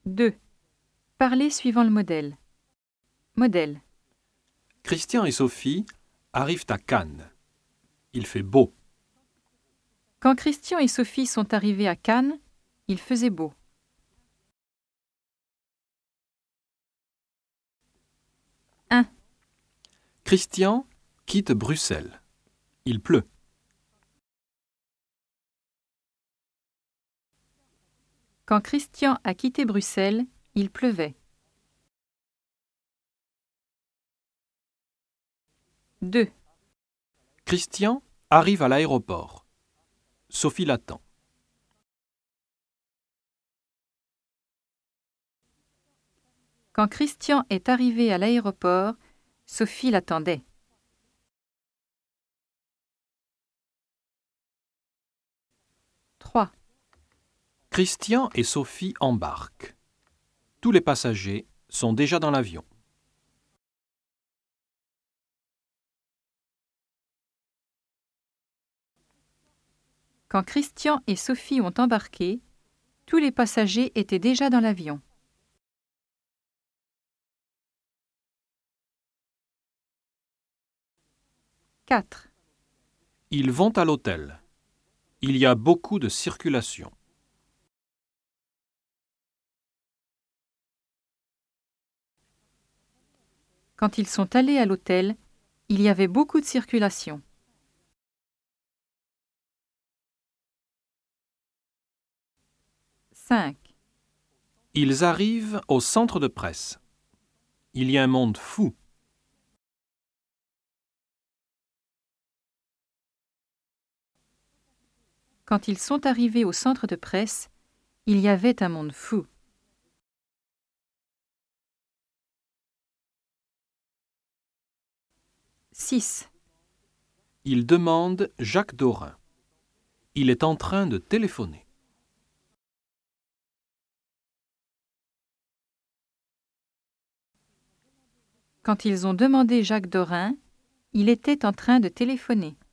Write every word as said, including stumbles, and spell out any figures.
deux. Parler suivant le modèle. Modèle. Christian et Sophie arrivent à Cannes. Il fait beau. Quand Christian et Sophie sont arrivés à Cannes, il faisait beau. un. Christian quitte Bruxelles. Il pleut. Quand Christian a quitté Bruxelles, il pleuvait. deux. Christian arrive à l'aéroport. Sophie l'attend. Quand Christian est arrivé à l'aéroport, Sophie l'attendait. trois. Christian et Sophie embarquent. Tous les passagers sont déjà dans l'avion. Quand Christian et Sophie ont embarqué, tous les passagers étaient déjà dans l'avion. quatre. Ils vont à l'hôtel. Il y a beaucoup de circulation. Quand ils sont allés à l'hôtel, il y avait beaucoup de circulation. cinq. Ils arrivent au centre de presse. Il y a un monde fou. Quand ils sont arrivés au centre de presse, il y avait un monde fou. six. Ils demandent Jacques Dorin. Il est en train de téléphoner. Quand ils ont demandé Jacques Dorin, il était en train de téléphoner.